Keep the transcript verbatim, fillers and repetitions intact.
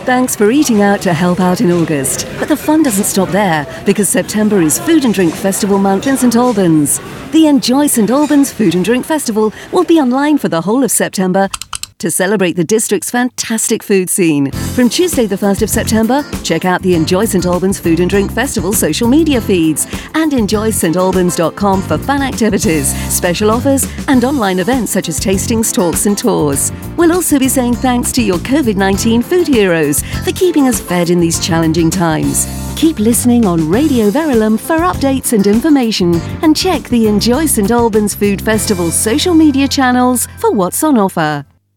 Thanks for eating out to help out in August. But the fun doesn't stop there, because September is Food and Drink Festival Month in St Albans. The Enjoy St Albans Food and Drink Festival will be online for the whole of September to celebrate the district's fantastic food scene. From Tuesday the first of September, check out the Enjoy St Albans Food and Drink Festival social media feeds and enjoy st albans dot com for fun activities, special offers and online events such as tastings, talks and tours. We'll also be saying thanks to your COVID nineteen food heroes for keeping us fed in these challenging times. Keep listening on Radio Verulam for updates and information, and check the Enjoy St Albans Food Festival social media channels for what's on offer.